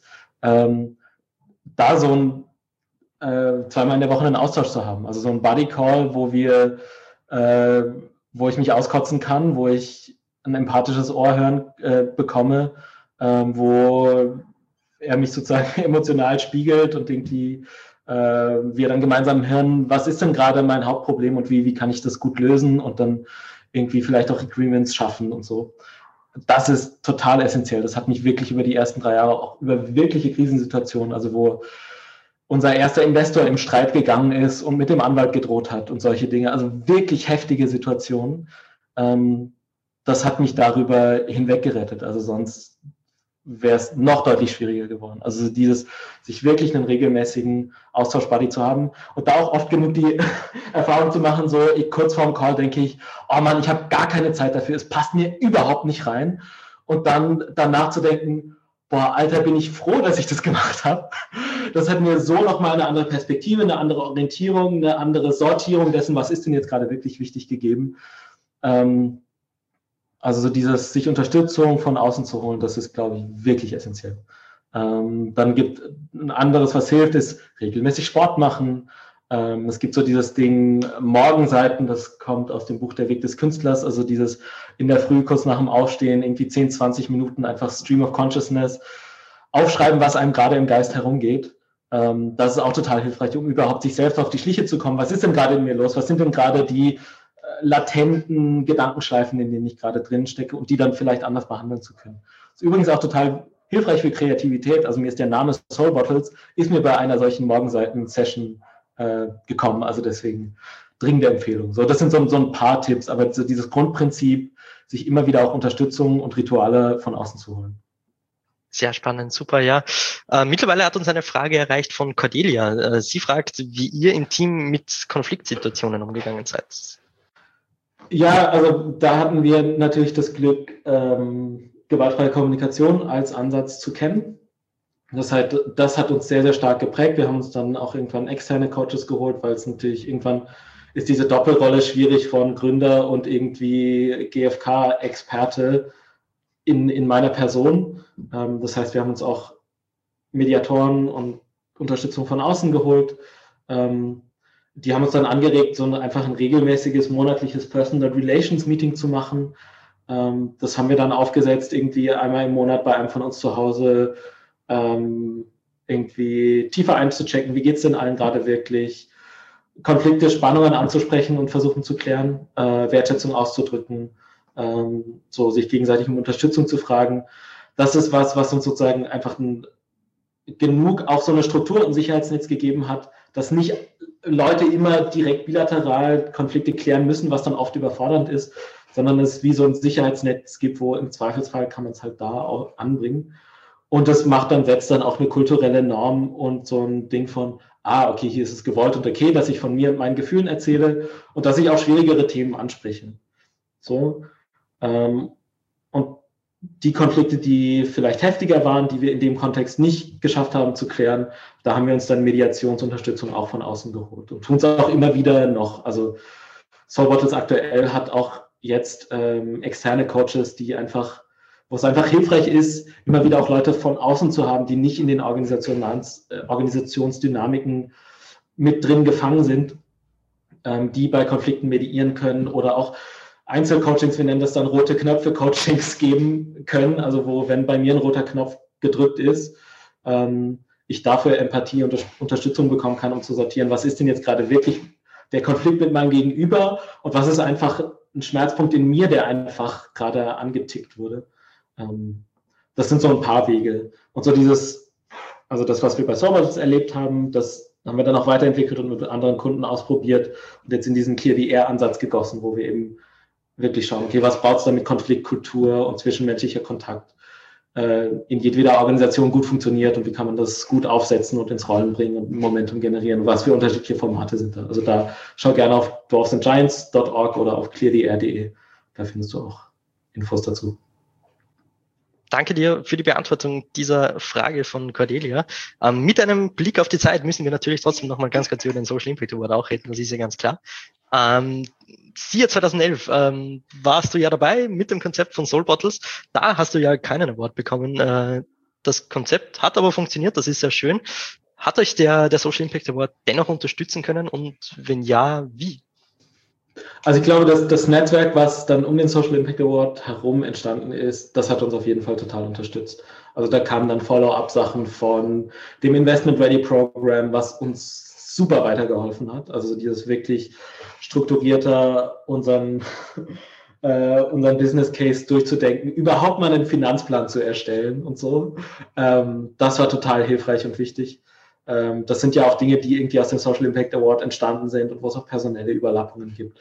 Da so ein zweimal in der Woche einen Austausch zu haben. Also so ein Buddy-Call, wo ich mich auskotzen kann, wo ich ein empathisches Ohr hören bekomme, wo er mich sozusagen emotional spiegelt und irgendwie wir dann gemeinsam hören, was ist denn gerade mein Hauptproblem und wie kann ich das gut lösen und dann irgendwie vielleicht auch Agreements schaffen und so. Das ist total essentiell. Das hat mich wirklich über die ersten 3 Jahre auch über wirkliche Krisensituationen, also wo unser erster Investor im Streit gegangen ist und mit dem Anwalt gedroht hat und solche Dinge, also wirklich heftige Situationen. Das hat mich darüber hinweggerettet. Also sonst wäre es noch deutlich schwieriger geworden. Also dieses, sich wirklich einen regelmäßigen Austausch-Buddy zu haben und da auch oft genug die Erfahrung zu machen, so kurz vorm Call denke ich, oh Mann, ich habe gar keine Zeit dafür, es passt mir überhaupt nicht rein. Und dann nachzudenken, boah, Alter, bin ich froh, dass ich das gemacht habe. Das hat mir so nochmal eine andere Perspektive, eine andere Orientierung, eine andere Sortierung dessen, was ist denn jetzt gerade wirklich wichtig gegeben. Also so dieses, sich Unterstützung von außen zu holen, das ist, glaube ich, wirklich essentiell. Dann gibt ein anderes, was hilft, ist regelmäßig Sport machen. Es gibt so dieses Ding Morgenseiten, das kommt aus dem Buch Der Weg des Künstlers, also dieses in der Früh kurz nach dem Aufstehen irgendwie 10, 20 Minuten einfach Stream of Consciousness, aufschreiben, was einem gerade im Geist herumgeht. Das ist auch total hilfreich, um überhaupt sich selbst auf die Schliche zu kommen. Was ist denn gerade in mir los? Was sind denn gerade die latenten Gedankenschleifen, in denen ich gerade drin stecke und die dann vielleicht anders behandeln zu können? Das ist übrigens auch total hilfreich für Kreativität. Also mir ist der Name Soul Bottles, ist mir bei einer solchen Morgenseiten-Session gekommen. Also deswegen dringende Empfehlung. So, das sind so ein paar Tipps, aber so dieses Grundprinzip, sich immer wieder auch Unterstützung und Rituale von außen zu holen. Sehr spannend, super, ja. Mittlerweile hat uns eine Frage erreicht von Cordelia. Sie fragt, wie ihr im Team mit Konfliktsituationen umgegangen seid. Ja, also da hatten wir natürlich das Glück, gewaltfreie Kommunikation als Ansatz zu kennen. Das hat uns sehr, sehr stark geprägt. Wir haben uns dann auch irgendwann externe Coaches geholt, weil es natürlich irgendwann ist diese Doppelrolle schwierig von Gründer und irgendwie GfK-Experte in meiner Person. Das heißt, wir haben uns auch Mediatoren und Unterstützung von außen geholt. die haben uns dann angeregt, einfach ein regelmäßiges monatliches Personal Relations Meeting zu machen. Das haben wir dann aufgesetzt, irgendwie einmal im Monat bei einem von uns zu Hause, irgendwie tiefer einzuchecken, wie geht es denn allen gerade wirklich, Konflikte, Spannungen anzusprechen und versuchen zu klären, Wertschätzung auszudrücken, so sich gegenseitig um Unterstützung zu fragen. Das ist was uns sozusagen einfach genug auch so eine Struktur und Sicherheitsnetz gegeben hat, dass nicht Leute immer direkt bilateral Konflikte klären müssen, was dann oft überfordernd ist, sondern es wie so ein Sicherheitsnetz gibt, wo im Zweifelsfall kann man es halt da auch anbringen. Und das setzt dann auch eine kulturelle Norm und so ein Ding von, okay, hier ist es gewollt und okay, dass ich von mir und meinen Gefühlen erzähle und dass ich auch schwierigere Themen anspreche. So. Und die Konflikte, die vielleicht heftiger waren, die wir in dem Kontext nicht geschafft haben zu klären, da haben wir uns dann Mediationsunterstützung auch von außen geholt und tun es auch immer wieder noch. Also Soul Bottles aktuell hat auch jetzt externe Coaches, wo es einfach hilfreich ist, immer wieder auch Leute von außen zu haben, die nicht in den Organisationsdynamiken mit drin gefangen sind, die bei Konflikten mediieren können oder auch Einzelcoachings, wir nennen das dann rote Knöpfe-Coachings geben können, also wo, wenn bei mir ein roter Knopf gedrückt ist, ich dafür Empathie und Unterstützung bekommen kann, um zu sortieren, was ist denn jetzt gerade wirklich der Konflikt mit meinem Gegenüber und was ist einfach ein Schmerzpunkt in mir, der einfach gerade angetickt wurde. Das sind so ein paar Wege. Und so das, was wir bei Soul Bottles erlebt haben, das haben wir dann auch weiterentwickelt und mit anderen Kunden ausprobiert und jetzt in diesen Clear the Air-Ansatz gegossen, wo wir eben wirklich schauen, okay, was braucht es damit Konfliktkultur und zwischenmenschlicher Kontakt in jedweder Organisation gut funktioniert und wie kann man das gut aufsetzen und ins Rollen bringen und Momentum generieren und was für unterschiedliche Formate sind da. Also da schau gerne auf dwarfsandgiants.org oder auf clearthe.de. Da findest du auch Infos dazu. Danke dir für die Beantwortung dieser Frage von Cordelia. Mit einem Blick auf die Zeit müssen wir natürlich trotzdem nochmal ganz kurz über den Social Impact Award auch reden, das ist ja ganz klar. SIA 2011 warst du ja dabei mit dem Konzept von Soul Bottles. Da hast du ja keinen Award bekommen. Das Konzept hat aber funktioniert, das ist sehr schön. Hat euch der Social Impact Award dennoch unterstützen können und wenn ja, wie? Also ich glaube, dass das Netzwerk, was dann um den Social Impact Award herum entstanden ist, das hat uns auf jeden Fall total unterstützt. Also da kamen dann Follow-up-Sachen von dem Investment Ready Program, was uns super weitergeholfen hat. Also dieses wirklich strukturierter unseren Business Case durchzudenken, überhaupt mal einen Finanzplan zu erstellen und so. Das war total hilfreich und wichtig. Das sind ja auch Dinge, die irgendwie aus dem Social Impact Award entstanden sind und wo es auch personelle Überlappungen gibt.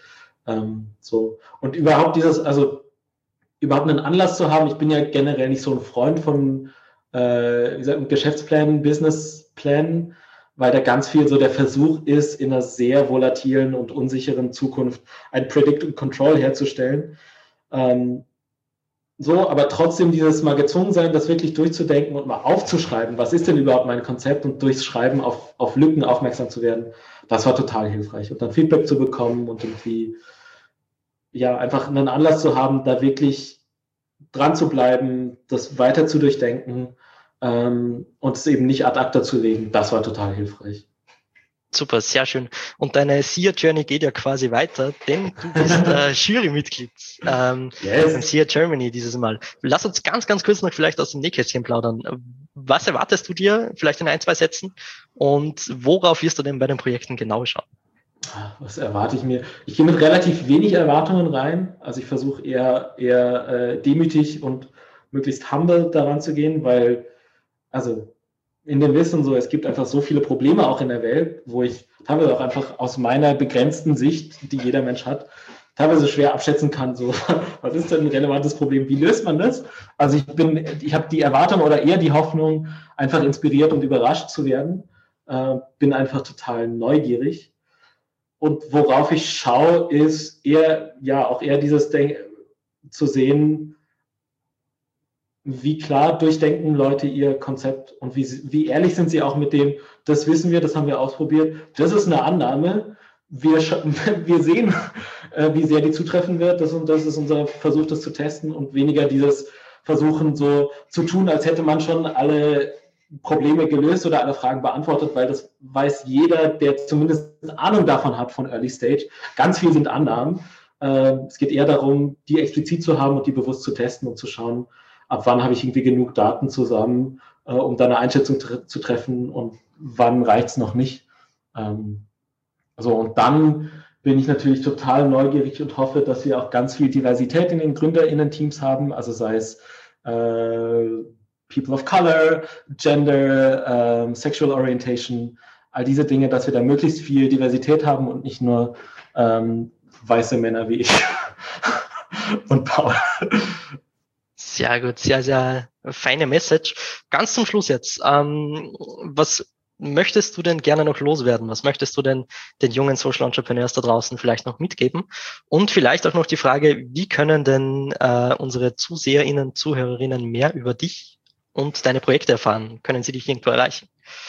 Und überhaupt überhaupt einen Anlass zu haben, ich bin ja generell nicht so ein Freund von Geschäftsplänen, Businessplänen, weil da ganz viel so der Versuch ist, in einer sehr volatilen und unsicheren Zukunft ein Predict und Control herzustellen. Aber trotzdem dieses mal gezwungen sein, das wirklich durchzudenken und mal aufzuschreiben, was ist denn überhaupt mein Konzept und durchs Schreiben auf Lücken aufmerksam zu werden, das war total hilfreich. Und dann Feedback zu bekommen und irgendwie einfach einen Anlass zu haben, da wirklich dran zu bleiben, das weiter zu durchdenken und es eben nicht ad acta zu legen, das war total hilfreich. Super, sehr schön. Und deine SIA-Journey geht ja quasi weiter, denn du bist Jurymitglied beim SIA Germany dieses Mal. Lass uns ganz, ganz kurz noch vielleicht aus dem Nähkästchen plaudern. Was erwartest du dir, vielleicht in 1, 2 Sätzen? Und worauf wirst du denn bei den Projekten genau schauen? Was erwarte ich mir? Ich gehe mit relativ wenig Erwartungen rein. Also ich versuche eher demütig und möglichst humble daran zu gehen, weil, in dem Wissen so, es gibt einfach so viele Probleme auch in der Welt, wo ich teilweise auch einfach aus meiner begrenzten Sicht, die jeder Mensch hat, teilweise schwer abschätzen kann, so, was ist denn ein relevantes Problem, wie löst man das? Also ich habe die Erwartung oder eher die Hoffnung, einfach inspiriert und überrascht zu werden, bin einfach total neugierig und worauf ich schaue, ist eher dieses zu sehen, wie klar durchdenken Leute ihr Konzept und wie ehrlich sind sie auch mit dem, das wissen wir, das haben wir ausprobiert, das ist eine Annahme, wir sehen, wie sehr die zutreffen wird, das ist unser Versuch, das zu testen und weniger dieses Versuchen so zu tun, als hätte man schon alle Probleme gelöst oder alle Fragen beantwortet, weil das weiß jeder, der zumindest eine Ahnung davon hat von Early Stage. Ganz viel sind Annahmen. Es geht eher darum, die explizit zu haben und die bewusst zu testen und zu schauen, ab wann habe ich irgendwie genug Daten zusammen, um dann eine Einschätzung zu treffen und wann reicht es noch nicht. Und dann bin ich natürlich total neugierig und hoffe, dass wir auch ganz viel Diversität in den GründerInnen-Teams haben, also sei es People of Color, Gender, Sexual Orientation, all diese Dinge, dass wir da möglichst viel Diversität haben und nicht nur weiße Männer wie ich und Paul. Sehr gut, sehr, sehr feine Message. Ganz zum Schluss jetzt, was möchtest du denn gerne noch loswerden? Was möchtest du denn den jungen Social Entrepreneurs da draußen vielleicht noch mitgeben? Und vielleicht auch noch die Frage, wie können denn unsere ZuseherInnen, ZuhörerInnen mehr über dich und deine Projekte erfahren? Können sie dich irgendwo erreichen?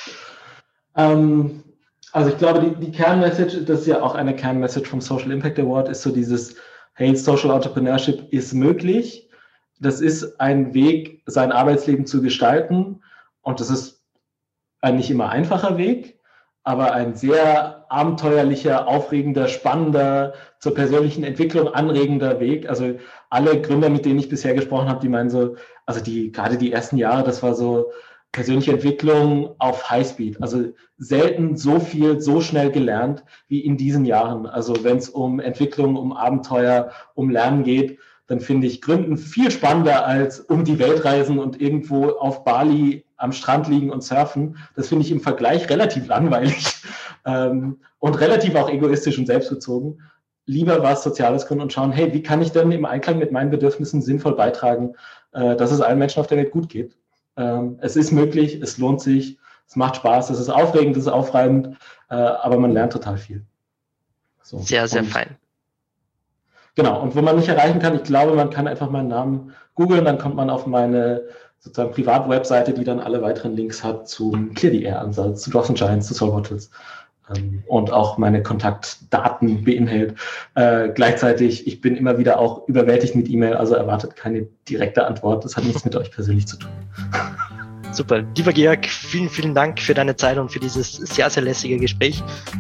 Also ich glaube, die Kernmessage, das ist ja auch eine Kernmessage vom Social Impact Award, ist so dieses, hey, Social Entrepreneurship ist möglich. Das ist ein Weg, sein Arbeitsleben zu gestalten. Und das ist ein nicht immer einfacher Weg, aber ein sehr abenteuerlicher, aufregender, spannender, zur persönlichen Entwicklung anregender Weg. Also alle Gründer, mit denen ich bisher gesprochen habe, die meinen so, also gerade die ersten Jahre, das war so persönliche Entwicklung auf Highspeed. Also selten so viel, so schnell gelernt wie in diesen Jahren. Also wenn es um Entwicklung, um Abenteuer, um Lernen geht, dann finde ich Gründen viel spannender als um die Welt reisen und irgendwo auf Bali am Strand liegen und surfen. Das finde ich im Vergleich relativ langweilig und relativ auch egoistisch und selbstbezogen. Lieber was Soziales gründen und schauen, hey, wie kann ich denn im Einklang mit meinen Bedürfnissen sinnvoll beitragen, dass es allen Menschen auf der Welt gut geht. Es ist möglich, es lohnt sich, es macht Spaß, es ist aufregend, es ist aufreibend, aber man lernt total viel. So. Sehr, sehr fein. Genau, und wo man mich erreichen kann, ich glaube, man kann einfach meinen Namen googeln, dann kommt man auf meine sozusagen Privatwebseite, die dann alle weiteren Links hat zum Clear the Air-Ansatz, zu Drops & Giants, zu Solbottles und auch meine Kontaktdaten beinhält. Gleichzeitig, ich bin immer wieder auch überwältigt mit E-Mail, also erwartet keine direkte Antwort. Das hat nichts mit euch persönlich zu tun. Super. Lieber Georg, vielen, vielen Dank für deine Zeit und für dieses sehr, sehr lässige Gespräch.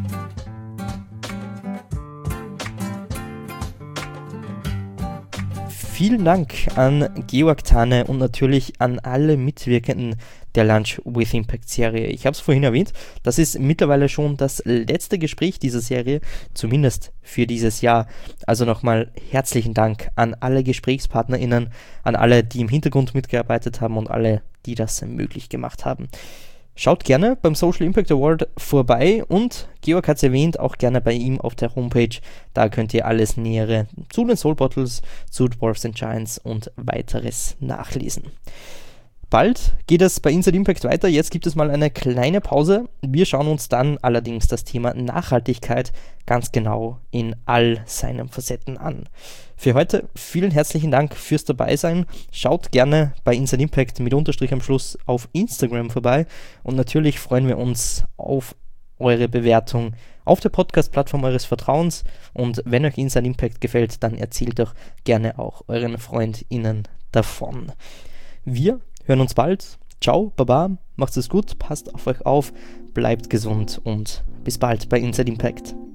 Vielen Dank an Georg Thane und natürlich an alle Mitwirkenden der Lunch with Impact Serie. Ich habe es vorhin erwähnt, das ist mittlerweile schon das letzte Gespräch dieser Serie, zumindest für dieses Jahr. Also nochmal herzlichen Dank an alle GesprächspartnerInnen, an alle, die im Hintergrund mitgearbeitet haben und alle, die das möglich gemacht haben. Schaut gerne beim Social Impact Award vorbei und Georg hat es erwähnt, auch gerne bei ihm auf der Homepage. Da könnt ihr alles Nähere zu den Soul Bottles, zu Dwarfs & Giants und weiteres nachlesen. Bald geht es bei Inside Impact weiter. Jetzt gibt es mal eine kleine Pause. Wir schauen uns dann allerdings das Thema Nachhaltigkeit ganz genau in all seinen Facetten an. Für heute vielen herzlichen Dank fürs Dabeisein. Schaut gerne bei Inside Impact mit Unterstrich am Schluss auf Instagram vorbei und natürlich freuen wir uns auf eure Bewertung auf der Podcast-Plattform eures Vertrauens und wenn euch Inside Impact gefällt, dann erzählt doch gerne auch euren FreundInnen davon. Wir hören uns bald. Ciao, Baba, macht's es gut, passt auf euch auf, bleibt gesund und bis bald bei Inside Impact.